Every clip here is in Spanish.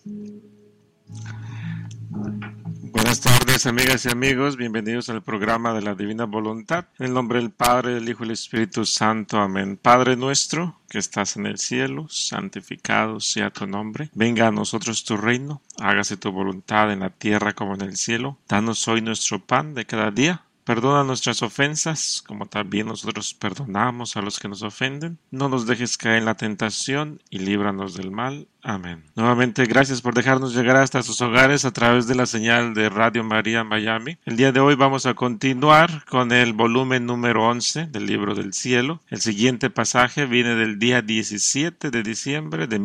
Buenas tardes, amigas y amigos. Bienvenidos al programa de la Divina Voluntad. En el nombre del Padre, del Hijo y del Espíritu Santo. Amén. Padre nuestro, que estás en el cielo, santificado sea tu nombre. Venga a nosotros tu reino. Hágase tu voluntad en la tierra como en el cielo. Danos hoy nuestro pan de cada día. Perdona nuestras ofensas, como también nosotros perdonamos a los que nos ofenden. No nos dejes caer en la tentación y líbranos del mal. Amén. Nuevamente, gracias por dejarnos llegar hasta sus hogares a través de la señal de Radio María Miami. El día de hoy vamos a continuar con el volumen número 11 del Libro del Cielo. El siguiente pasaje viene del día 17 de diciembre de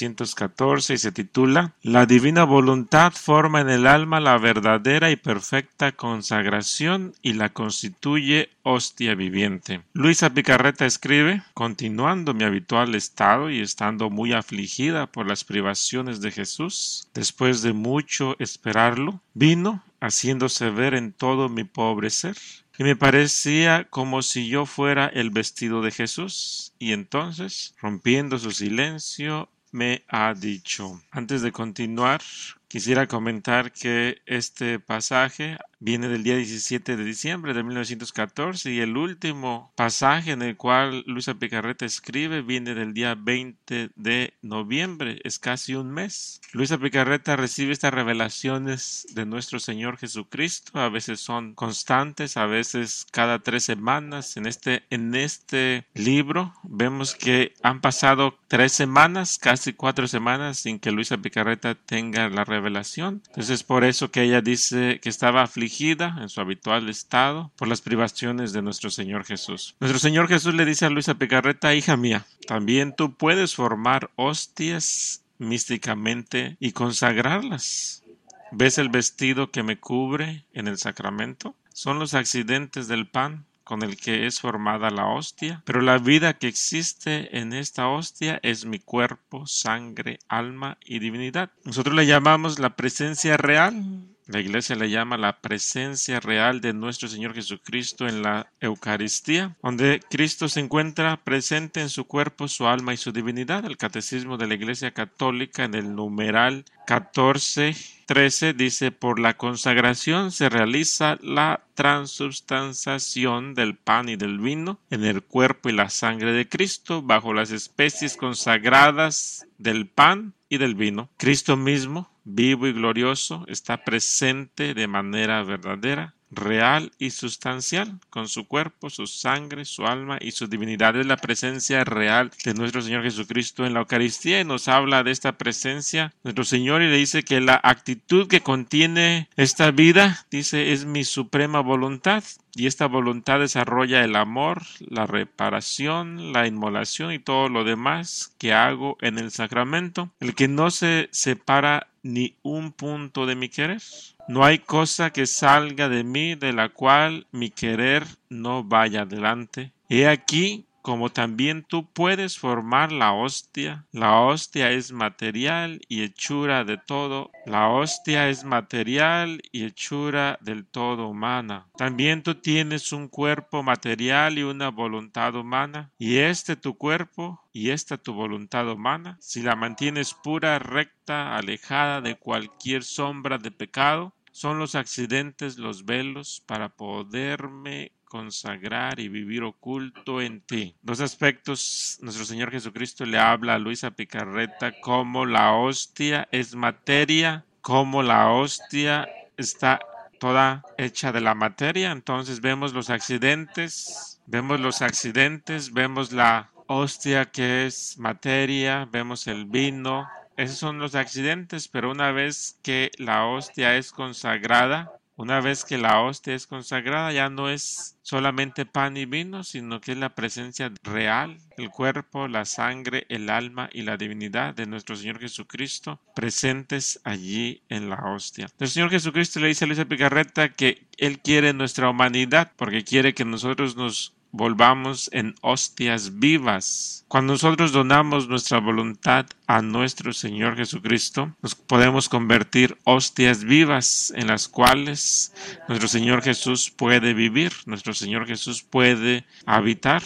1914 y se titula La Divina Voluntad forma en el alma la verdadera y perfecta consagración y la constituye hostia viviente. Luisa Picarreta escribe: continuando mi habitual estado y estando muy afligida por las privaciones de Jesús, después de mucho esperarlo, vino haciéndose ver en todo mi pobre ser, y me parecía como si yo fuera el vestido de Jesús, y entonces, rompiendo su silencio, me ha dicho. Antes de continuar, quisiera comentar que este pasaje viene del día 17 de diciembre de 1914 y el último pasaje en el cual Luisa Picarreta escribe viene del día 20 de noviembre, es casi un mes. Luisa Picarreta recibe estas revelaciones de nuestro Señor Jesucristo, a veces son constantes, a veces cada 3 semanas. En este libro vemos que han pasado 3 semanas, casi 4 semanas sin que Luisa Picarreta tenga la revelación. Entonces por eso que ella dice que estaba afligida en su habitual estado por las privaciones de nuestro Señor Jesús. Nuestro Señor Jesús le dice a Luisa Picarreta: hija mía, también tú puedes formar hostias místicamente y consagrarlas. ¿Ves el vestido que me cubre en el sacramento? Son los accidentes del pan con el que es formada la hostia, pero la vida que existe en esta hostia es mi cuerpo, sangre, alma y divinidad. Nosotros le llamamos la presencia real. La Iglesia le llama la presencia real de nuestro Señor Jesucristo en la Eucaristía, donde Cristo se encuentra presente en su cuerpo, su alma y su divinidad. El Catecismo de la Iglesia Católica en el numeral 14:13 dice: por la consagración se realiza la transubstanciación del pan y del vino en el cuerpo y la sangre de Cristo bajo las especies consagradas del pan y del vino. Cristo mismo, vivo y glorioso, está presente de manera verdadera, real y sustancial, con su cuerpo, su sangre, su alma y su divinidad. Es la presencia real de nuestro Señor Jesucristo en la Eucaristía, y nos habla de esta presencia nuestro Señor y le dice que la actitud que contiene esta vida, dice, es mi suprema voluntad. Y esta voluntad desarrolla el amor, la reparación, la inmolación y todo lo demás que hago en el sacramento, el que no se separa ni un punto de mi querer. No hay cosa que salga de mí de la cual mi querer no vaya adelante. He aquí como también tú puedes formar la hostia. La hostia es material y hechura de todo. La hostia es material y hechura del todo humana. También tú tienes un cuerpo material y una voluntad humana. Y tu cuerpo y esta tu voluntad humana, si la mantienes pura, recta, alejada de cualquier sombra de pecado, son los accidentes, los velos para poderme consagrar y vivir oculto en ti. Dos aspectos. Nuestro Señor Jesucristo le habla a Luisa Picarreta como la hostia es materia, como la hostia está toda hecha de la materia. Entonces vemos los accidentes, vemos la hostia que es materia, vemos el vino. Esos son los accidentes, pero una vez que la hostia es consagrada, ya no es solamente pan y vino, sino que es la presencia real, el cuerpo, la sangre, el alma y la divinidad de nuestro Señor Jesucristo presentes allí en la hostia. El Señor Jesucristo le dice a Luisa Picarreta que Él quiere nuestra humanidad porque quiere que nosotros nos volvamos en hostias vivas. Cuando nosotros donamos nuestra voluntad a nuestro Señor Jesucristo, nos podemos convertir hostias vivas en las cuales nuestro Señor Jesús puede vivir, nuestro Señor Jesús puede habitar.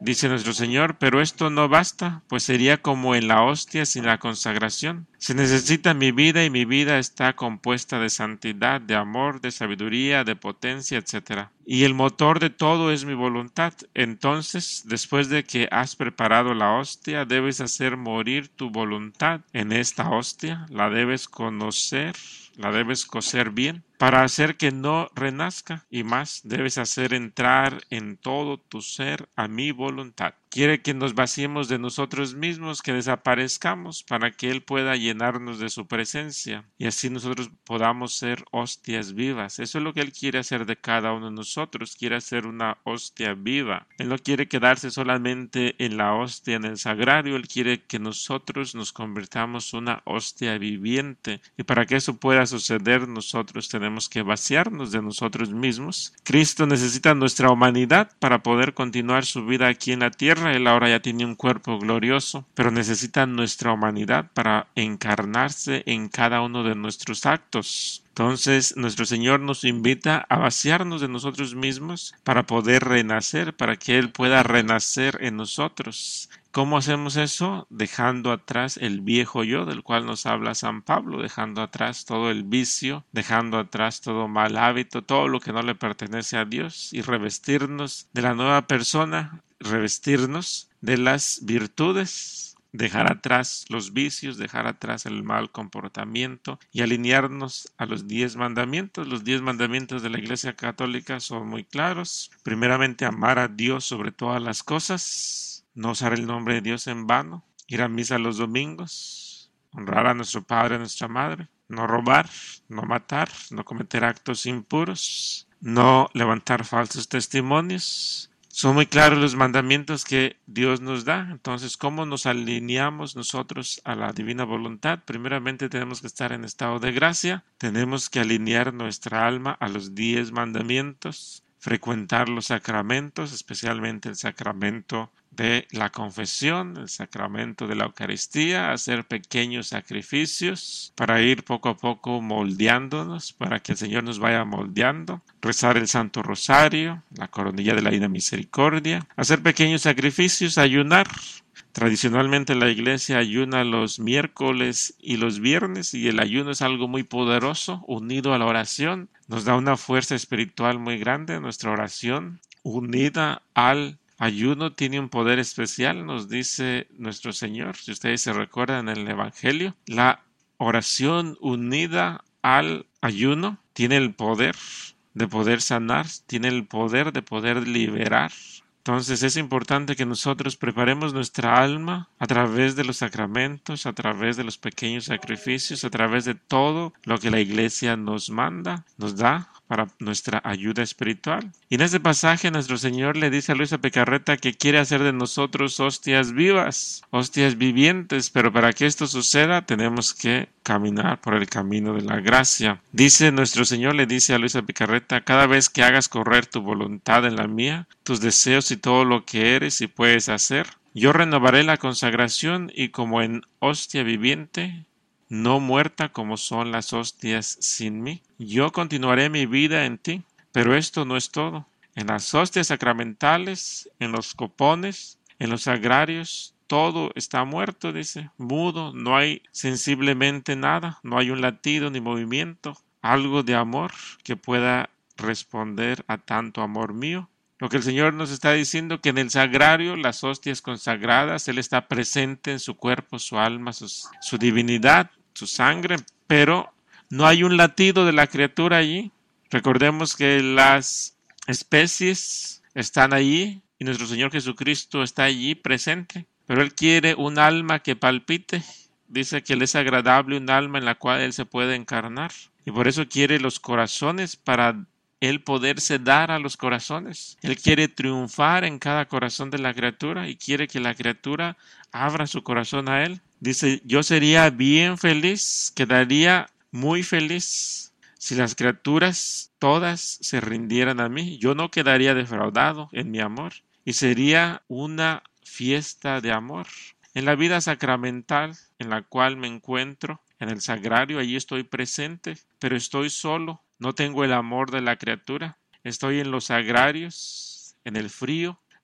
Dice nuestro Señor, pero esto no basta, pues sería como en la hostia sin la consagración. Se necesita mi vida y mi vida está compuesta de santidad, de amor, de sabiduría, de potencia, etc. Y el motor de todo es mi voluntad. Entonces, después de que has preparado la hostia, debes hacer morir tu voluntad en esta hostia, la debes conocer, la debes cocer bien, para hacer que no renazca, y más debes hacer entrar en todo tu ser a mi voluntad. Quiere que nos vaciemos de nosotros mismos, que desaparezcamos para que Él pueda llenarnos de su presencia y así nosotros podamos ser hostias vivas. Eso es lo que Él quiere hacer de cada uno de nosotros. Quiere hacer una hostia viva. Él no quiere quedarse solamente en la hostia, en el sagrario. Él quiere que nosotros nos convirtamos en una hostia viviente. Y para que eso pueda suceder, nosotros tenemos que vaciarnos de nosotros mismos. Cristo necesita nuestra humanidad para poder continuar su vida aquí en la tierra. Él ahora ya tiene un cuerpo glorioso, pero necesita nuestra humanidad para encarnarse en cada uno de nuestros actos. Entonces, nuestro Señor nos invita a vaciarnos de nosotros mismos para poder renacer, para que Él pueda renacer en nosotros. ¿Cómo hacemos eso? Dejando atrás el viejo yo del cual nos habla San Pablo, dejando atrás todo el vicio, dejando atrás todo mal hábito, todo lo que no le pertenece a Dios y revestirnos de la nueva persona, revestirnos de las virtudes, dejar atrás los vicios, dejar atrás el mal comportamiento y alinearnos a los 10 mandamientos. Los 10 mandamientos de la Iglesia Católica son muy claros. Primeramente, amar a Dios sobre todas las cosas, no usar el nombre de Dios en vano, ir a misa los domingos, honrar a nuestro padre y a nuestra madre, no robar, no matar, no cometer actos impuros, no levantar falsos testimonios. Son muy claros los mandamientos que Dios nos da. Entonces, ¿cómo nos alineamos nosotros a la divina voluntad? Primeramente tenemos que estar en estado de gracia, tenemos que alinear nuestra alma a los 10 mandamientos, frecuentar los sacramentos, especialmente el sacramento de la confesión, el sacramento de la Eucaristía, hacer pequeños sacrificios para ir poco a poco moldeándonos, para que el Señor nos vaya moldeando, rezar el Santo Rosario, la coronilla de la Divina Misericordia, hacer pequeños sacrificios, ayunar. Tradicionalmente la Iglesia ayuna los miércoles y los viernes y el ayuno es algo muy poderoso, unido a la oración. Nos da una fuerza espiritual muy grande. Nuestra oración, unida al ayuno, tiene un poder especial, nos dice nuestro Señor. Si ustedes se recuerdan en el Evangelio, la oración unida al ayuno tiene el poder de poder sanar, tiene el poder de poder liberar. Entonces es importante que nosotros preparemos nuestra alma a través de los sacramentos, a través de los pequeños sacrificios, a través de todo lo que la Iglesia nos manda, nos da para nuestra ayuda espiritual. Y en este pasaje nuestro Señor le dice a Luisa Picarreta que quiere hacer de nosotros hostias vivas, hostias vivientes, pero para que esto suceda tenemos que caminar por el camino de la gracia. Dice nuestro Señor, le dice a Luisa Picarreta, cada vez que hagas correr tu voluntad en la mía, tus deseos y todo lo que eres y puedes hacer, yo renovaré la consagración y como en hostia viviente, no muerta como son las hostias sin mí, yo continuaré mi vida en ti. Pero esto no es todo. En las hostias sacramentales, en los copones, en los sagrarios, todo está muerto, dice, mudo, no hay sensiblemente nada, no hay un latido ni movimiento, algo de amor que pueda responder a tanto amor mío. Lo que el Señor nos está diciendo que en el sagrario, las hostias consagradas, Él está presente en su cuerpo, su alma, su divinidad, su sangre, pero no hay un latido de la criatura allí. Recordemos que las especies están allí y nuestro Señor Jesucristo está allí presente, pero Él quiere un alma que palpite. Dice que Él es agradable, un alma en la cual Él se puede encarnar y por eso quiere los corazones para Él poderse dar a los corazones. Él quiere triunfar en cada corazón de la criatura y quiere que la criatura abra su corazón a Él. Dice, yo sería bien feliz, quedaría muy feliz si las criaturas todas se rindieran a mí. Yo no quedaría defraudado en mi amor y sería una fiesta de amor. En la vida sacramental en la cual me encuentro, en el sagrario, allí estoy presente, pero estoy solo. No tengo el amor de la criatura. Estoy en los sagrarios, en el frío,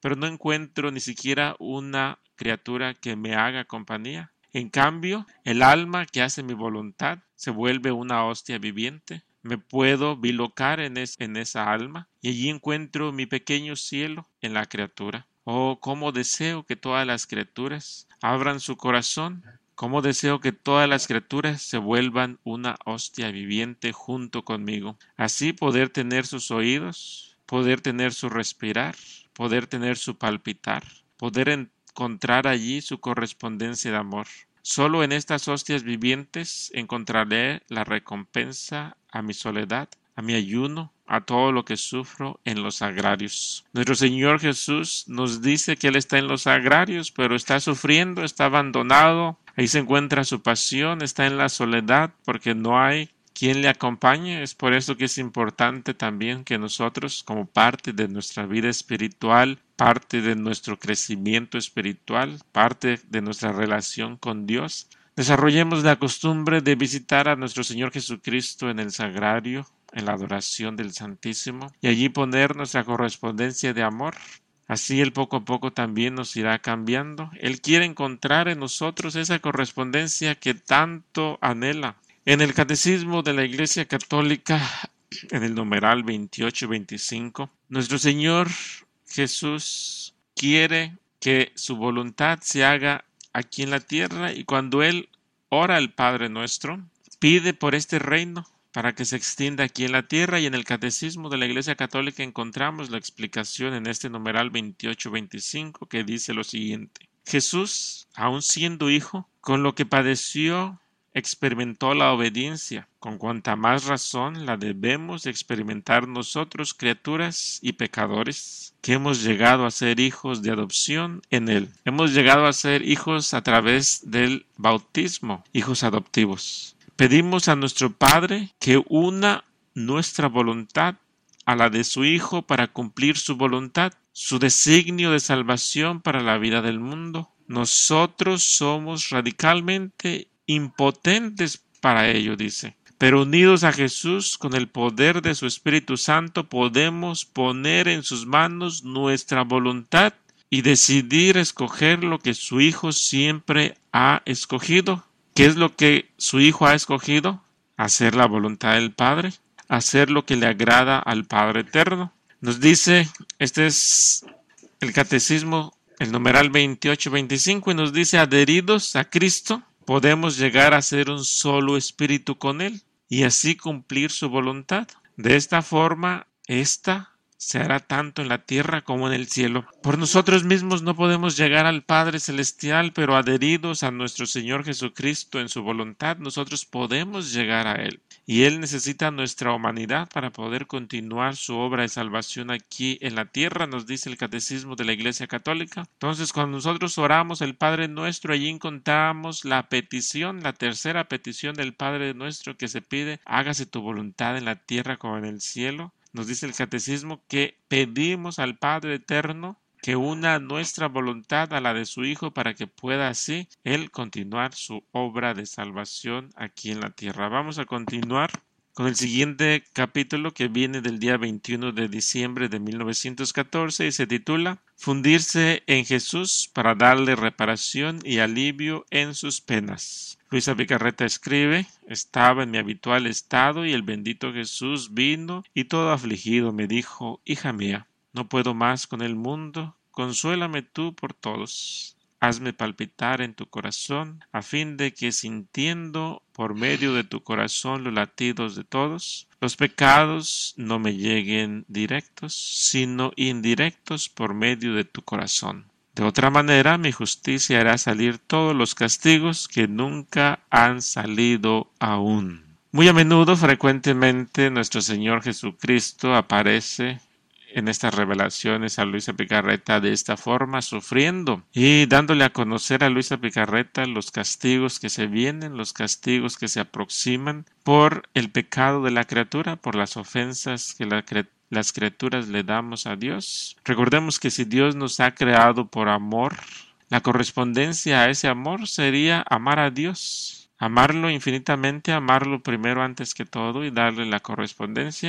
pero no encuentro ni siquiera una criatura que me haga compañía. En cambio, el alma que hace mi voluntad se vuelve una hostia viviente. Me puedo bilocar en esa alma y allí encuentro mi pequeño cielo en la criatura. Oh, cómo deseo que todas las criaturas abran su corazón. Cómo deseo que todas las criaturas se vuelvan una hostia viviente junto conmigo. Así poder tener sus oídos, poder tener su respirar, poder tener su palpitar, poder encontrar allí su correspondencia de amor. Solo en estas hostias vivientes encontraré la recompensa a mi soledad, a mi ayuno, a todo lo que sufro en los agrarios. Nuestro Señor Jesús nos dice que Él está en los agrarios, pero está sufriendo, está abandonado. Ahí se encuentra su pasión, está en la soledad porque no hay quien le acompañe. Es por eso que es importante también que nosotros, como parte de nuestra vida espiritual, parte de nuestro crecimiento espiritual, parte de nuestra relación con Dios, desarrollemos la costumbre de visitar a nuestro Señor Jesucristo en el sagrario, en la adoración del Santísimo, y allí poner nuestra correspondencia de amor. Así Él poco a poco también nos irá cambiando. Él quiere encontrar en nosotros esa correspondencia que tanto anhela. En el Catecismo de la Iglesia Católica, en el numeral 28-25, nuestro Señor Jesús quiere que su voluntad se haga aquí en la tierra, y cuando Él ora al Padre Nuestro, pide por este reino para que se extienda aquí en la tierra, y en el Catecismo de la Iglesia Católica encontramos la explicación en este numeral 28-25 que dice lo siguiente: Jesús, aun siendo hijo, con lo que padeció, experimentó la obediencia, con cuanta más razón la debemos experimentar nosotros, criaturas y pecadores, que hemos llegado a ser hijos de adopción en Él. Hemos llegado a ser hijos a través del bautismo, hijos adoptivos. Pedimos a nuestro Padre que una nuestra voluntad a la de su Hijo para cumplir su voluntad, su designio de salvación para la vida del mundo. Nosotros somos radicalmente impotentes para ello, dice. Pero unidos a Jesús con el poder de su Espíritu Santo, podemos poner en sus manos nuestra voluntad y decidir escoger lo que su Hijo siempre ha escogido. ¿Qué es lo que su Hijo ha escogido? Hacer la voluntad del Padre, hacer lo que le agrada al Padre Eterno. Nos dice, este es el Catecismo, el numeral 28-25, y nos dice, adheridos a Cristo, podemos llegar a ser un solo espíritu con Él y así cumplir su voluntad. De esta forma, esta se hará tanto en la tierra como en el cielo. Por nosotros mismos no podemos llegar al Padre Celestial, pero adheridos a nuestro Señor Jesucristo en su voluntad, nosotros podemos llegar a Él. Y Él necesita nuestra humanidad para poder continuar su obra de salvación aquí en la tierra, nos dice el Catecismo de la Iglesia Católica. Entonces, cuando nosotros oramos el Padre Nuestro, allí encontramos la petición, la tercera petición del Padre Nuestro que se pide: hágase tu voluntad en la tierra como en el cielo. Nos dice el Catecismo que pedimos al Padre Eterno que una nuestra voluntad a la de su Hijo para que pueda así Él continuar su obra de salvación aquí en la tierra. Vamos a continuar con el siguiente capítulo, que viene del día 21 de diciembre de 1914 y se titula Fundirse en Jesús para darle reparación y alivio en sus penas. Luisa Picarreta escribe: estaba en mi habitual estado y el bendito Jesús vino y todo afligido me dijo: hija mía, no puedo más con el mundo, consuélame tú por todos. Hazme palpitar en tu corazón, a fin de que, sintiendo por medio de tu corazón los latidos de todos, los pecados no me lleguen directos, sino indirectos por medio de tu corazón. De otra manera, mi justicia hará salir todos los castigos que nunca han salido aún. Muy a menudo, frecuentemente, nuestro Señor Jesucristo aparece en estas revelaciones a Luisa Picarreta de esta forma, sufriendo y dándole a conocer a Luisa Picarreta los castigos que se vienen, los castigos que se aproximan por el pecado de la criatura, por las ofensas que las criaturas le damos a Dios. Recordemos que si Dios nos ha creado por amor, la correspondencia a ese amor sería amar a Dios, amarlo infinitamente, amarlo primero antes que todo y darle la correspondencia.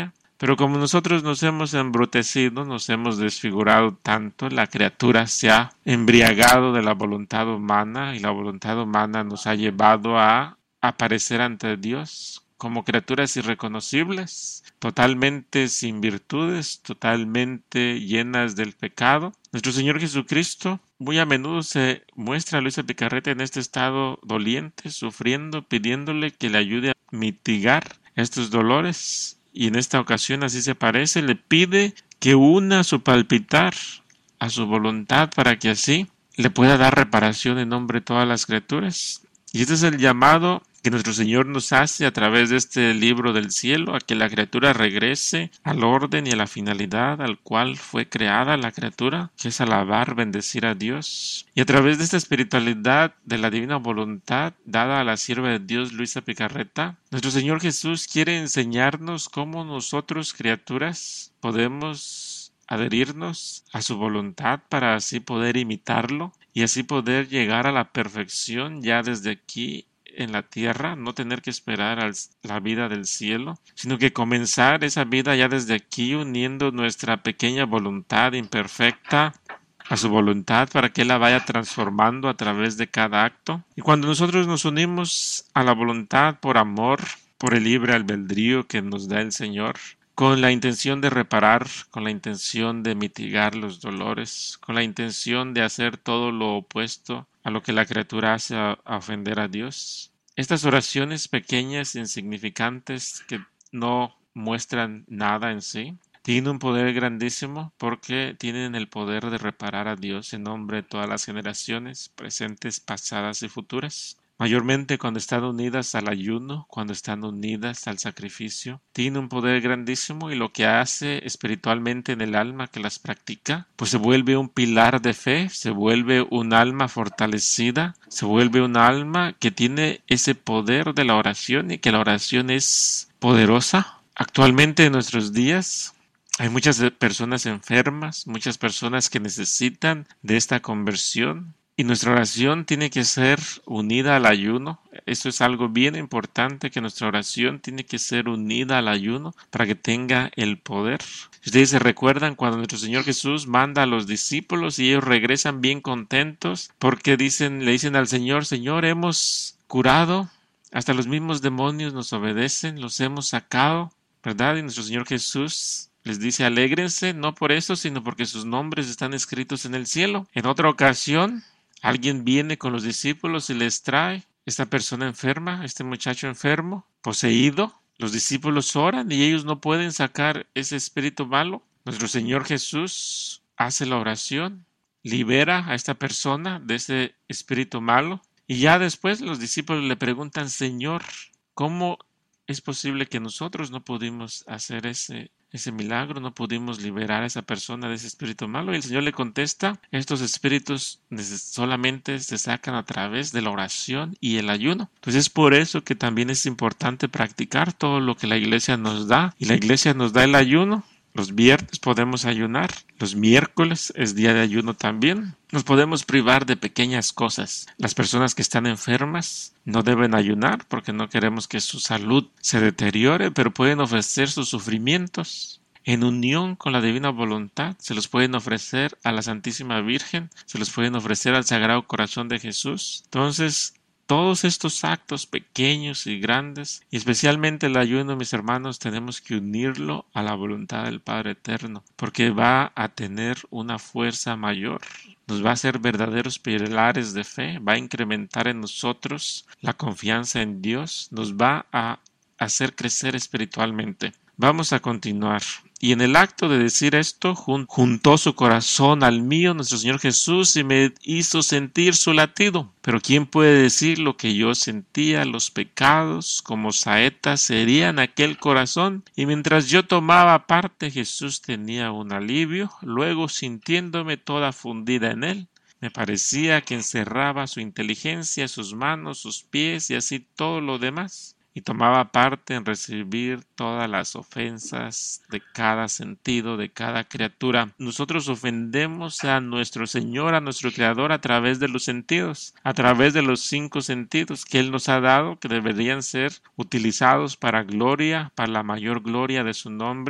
Pero como nosotros nos hemos embrutecido, nos hemos desfigurado tanto, la criatura se ha embriagado de la voluntad humana y la voluntad humana nos ha llevado a aparecer ante Dios como criaturas irreconocibles, totalmente sin virtudes, totalmente llenas del pecado. Nuestro Señor Jesucristo muy a menudo se muestra a Luisa Picarreta en este estado doliente, sufriendo, pidiéndole que le ayude a mitigar estos dolores. Y en esta ocasión así se parece, le pide que una su palpitar a su voluntad para que así le pueda dar reparación en nombre de todas las criaturas. Y este es el llamado que nuestro Señor nos hace a través de este libro del cielo, a que la criatura regrese al orden y a la finalidad al cual fue creada la criatura, que es alabar, bendecir a Dios. Y a través de esta espiritualidad de la divina voluntad dada a la sierva de Dios Luisa Picarreta, nuestro Señor Jesús quiere enseñarnos cómo nosotros, criaturas, podemos adherirnos a su voluntad para así poder imitarlo y así poder llegar a la perfección ya desde aquí en la tierra, no tener que esperar a la vida del cielo, sino que comenzar esa vida ya desde aquí uniendo nuestra pequeña voluntad imperfecta a su voluntad para que Él la vaya transformando a través de cada acto. Y cuando nosotros nos unimos a la voluntad por amor, por el libre albedrío que nos da el Señor, con la intención de reparar, con la intención de mitigar los dolores, con la intención de hacer todo lo opuesto a lo que la criatura hace a ofender a Dios. Estas oraciones pequeñas e insignificantes que no muestran nada en sí, tienen un poder grandísimo porque tienen el poder de reparar a Dios en nombre de todas las generaciones, presentes, pasadas y futuras. Mayormente cuando están unidas al ayuno, cuando están unidas al sacrificio, tiene un poder grandísimo y lo que hace espiritualmente en el alma que las practica, pues se vuelve un pilar de fe, se vuelve un alma fortalecida, se vuelve un alma que tiene ese poder de la oración y que la oración es poderosa. Actualmente en nuestros días hay muchas personas enfermas, muchas personas que necesitan de esta conversión. Y nuestra oración tiene que ser unida al ayuno. Eso es algo bien importante, que nuestra oración tiene que ser unida al ayuno para que tenga el poder. Ustedes se recuerdan cuando nuestro Señor Jesús manda a los discípulos y ellos regresan bien contentos porque le dicen al Señor, Señor, hemos curado, hasta los mismos demonios nos obedecen, los hemos sacado, ¿verdad? Y nuestro Señor Jesús les dice, alégrense, no por eso, sino porque sus nombres están escritos en el cielo. En otra ocasión, alguien viene con los discípulos y les trae esta persona enferma, este muchacho enfermo, poseído. Los discípulos oran y ellos no pueden sacar ese espíritu malo. Nuestro Señor Jesús hace la oración, libera a esta persona de ese espíritu malo. Y ya después los discípulos le preguntan, Señor, ¿cómo es posible que nosotros no pudimos hacer ese milagro, no pudimos liberar a esa persona de ese espíritu malo? Y el Señor le contesta, estos espíritus solamente se sacan a través de la oración y el ayuno. Entonces es por eso que también es importante practicar todo lo que la iglesia nos da. Y la iglesia nos da el ayuno. Los viernes podemos ayunar, los miércoles es día de ayuno también. Nos podemos privar de pequeñas cosas. Las personas que están enfermas no deben ayunar porque no queremos que su salud se deteriore, pero pueden ofrecer sus sufrimientos en unión con la divina voluntad. Se los pueden ofrecer a la Santísima Virgen, se los pueden ofrecer al Sagrado Corazón de Jesús. Entonces, todos estos actos pequeños y grandes, y especialmente el ayuno, mis hermanos, tenemos que unirlo a la voluntad del Padre Eterno, porque va a tener una fuerza mayor, nos va a hacer verdaderos pilares de fe, va a incrementar en nosotros la confianza en Dios, nos va a hacer crecer espiritualmente. Vamos a continuar. Y en el acto de decir esto, juntó su corazón al mío, nuestro Señor Jesús, y me hizo sentir su latido. Pero ¿quién puede decir lo que yo sentía? Los pecados, como saetas, herían aquel corazón. Y mientras yo tomaba parte, Jesús tenía un alivio. Luego, sintiéndome toda fundida en él, me parecía que encerraba su inteligencia, sus manos, sus pies y así todo lo demás. Y tomaba parte en recibir todas las ofensas de cada sentido, de cada criatura. Nosotros ofendemos a nuestro Señor, a nuestro Creador, a través de los sentidos, a través de los 5 sentidos que Él nos ha dado, que deberían ser utilizados para gloria, para la mayor gloria de su nombre.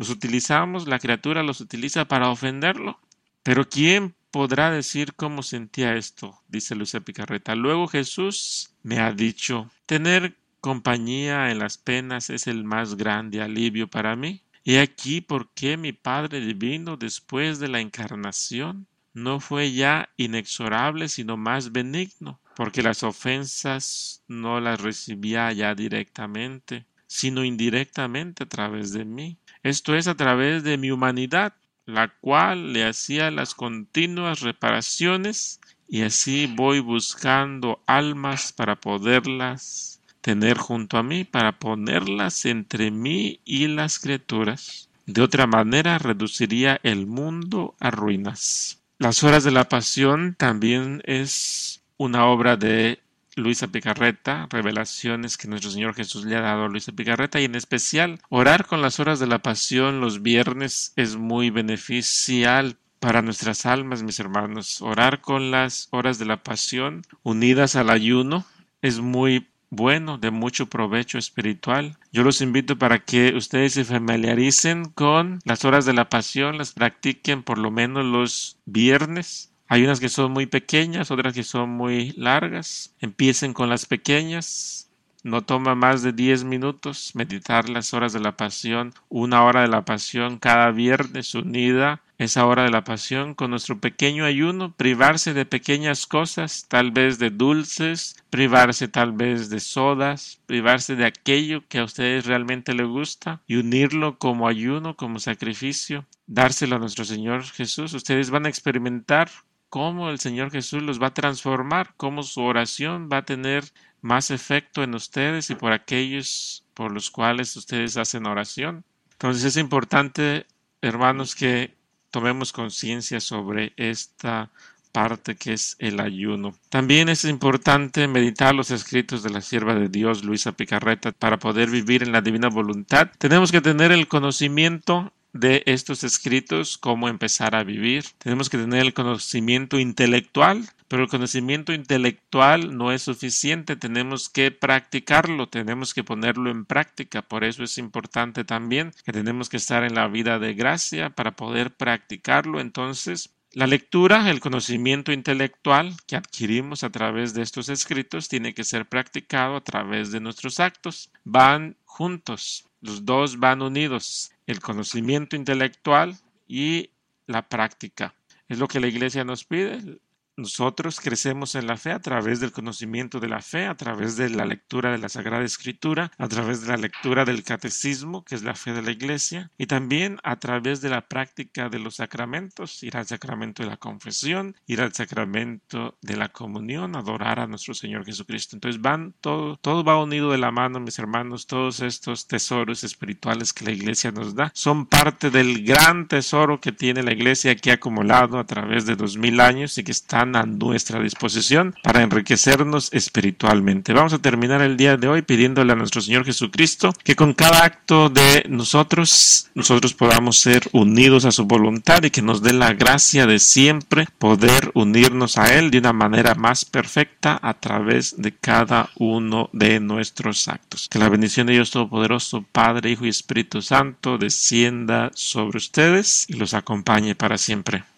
Los utilizamos, la criatura los utiliza para ofenderlo. Pero ¿quién podrá decir cómo sentía esto? Dice Luisa Picarreta. Luego Jesús me ha dicho, tener compañía en las penas es el más grande alivio para mí. He aquí por qué mi Padre Divino, después de la encarnación, no fue ya inexorable, sino más benigno, porque las ofensas no las recibía ya directamente, sino indirectamente a través de mí. Esto es, a través de mi humanidad, la cual le hacía las continuas reparaciones, y así voy buscando almas para poderlas tener junto a mí, para ponerlas entre mí y las criaturas. De otra manera reduciría el mundo a ruinas. Las horas de la pasión también es una obra de Luisa Picarreta, revelaciones que nuestro Señor Jesús le ha dado a Luisa Picarreta, y en especial orar con las horas de la pasión los viernes es muy beneficial para nuestras almas, mis hermanos. Orar con las horas de la pasión unidas al ayuno es muy bueno, de mucho provecho espiritual. Yo los invito para que ustedes se familiaricen con las horas de la pasión, las practiquen por lo menos los viernes. Hay unas que son muy pequeñas, otras que son muy largas. Empiecen con las pequeñas. No toma más de 10 minutos meditar las horas de la pasión, una hora de la pasión cada viernes unida esa hora de la pasión con nuestro pequeño ayuno, privarse de pequeñas cosas, tal vez de dulces, privarse tal vez de sodas, privarse de aquello que a ustedes realmente les gusta y unirlo como ayuno, como sacrificio, dárselo a nuestro Señor Jesús. Ustedes van a experimentar cómo el Señor Jesús los va a transformar, cómo su oración va a tener más efecto en ustedes y por aquellos por los cuales ustedes hacen oración. Entonces es importante, hermanos, que tomemos conciencia sobre esta parte que es el ayuno. También es importante meditar los escritos de la sierva de Dios, Luisa Picarreta, para poder vivir en la divina voluntad. Tenemos que tener el conocimiento de estos escritos, cómo empezar a vivir. Tenemos que tener el conocimiento intelectual, pero el conocimiento intelectual no es suficiente. Tenemos que practicarlo, tenemos que ponerlo en práctica. Por eso es importante también que tenemos que estar en la vida de gracia para poder practicarlo. Entonces, la lectura, el conocimiento intelectual que adquirimos a través de estos escritos tiene que ser practicado a través de nuestros actos. Van juntos, los dos van unidos, el conocimiento intelectual y la práctica. Es lo que la Iglesia nos pide. Nosotros crecemos en la fe a través del conocimiento de la fe, a través de la lectura de la Sagrada Escritura, a través de la lectura del Catecismo, que es la fe de la Iglesia, y también a través de la práctica de los sacramentos, ir al sacramento de la confesión, ir al sacramento de la comunión, adorar a nuestro Señor Jesucristo. Entonces todo va unido de la mano, mis hermanos. Todos estos tesoros espirituales que la Iglesia nos da son parte del gran tesoro que tiene la Iglesia, que ha acumulado a través de 2000 años y que está a nuestra disposición para enriquecernos espiritualmente. Vamos a terminar el día de hoy pidiéndole a nuestro Señor Jesucristo que con cada acto de nosotros podamos ser unidos a su voluntad y que nos dé la gracia de siempre poder unirnos a Él de una manera más perfecta a través de cada uno de nuestros actos. Que la bendición de Dios Todopoderoso, Padre, Hijo y Espíritu Santo descienda sobre ustedes y los acompañe para siempre.